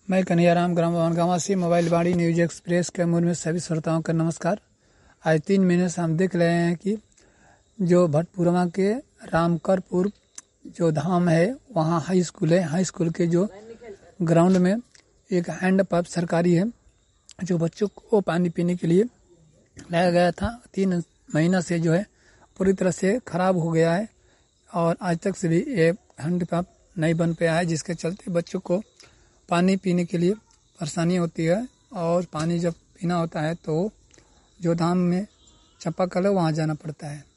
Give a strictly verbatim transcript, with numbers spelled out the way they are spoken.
मैं कन्हैयाराम ग्राम बनगांवा से मोबाइल बाड़ी न्यूज एक्सप्रेस के मूल में सभी श्रोताओं का नमस्कार। आज तीन महीने से हम देख रहे हैं कि जो भटपुरवा के रामकरपुर जो धाम है वहाँ हाई स्कूल है। हाई स्कूल के जो ग्राउंड में एक हैंड पंप सरकारी है जो बच्चों को पानी पीने के लिए लाया गया था। तीन महीना से जो है पूरी तरह से खराब हो गया है और आज तक से भी ये हैंड पंप नहीं बन पाया है, जिसके चलते बच्चों को पानी पीने के लिए परेशानी होती है। और पानी जब पीना होता है तो जो धाम में चापाकल है वहाँ जाना पड़ता है।